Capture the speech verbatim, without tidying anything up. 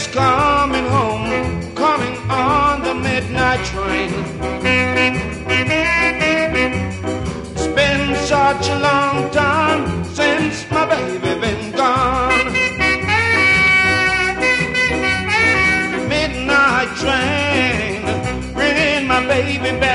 is coming home, coming on the midnight train. It's been such a long time since my baby been gone. Midnight train, bringing my baby back.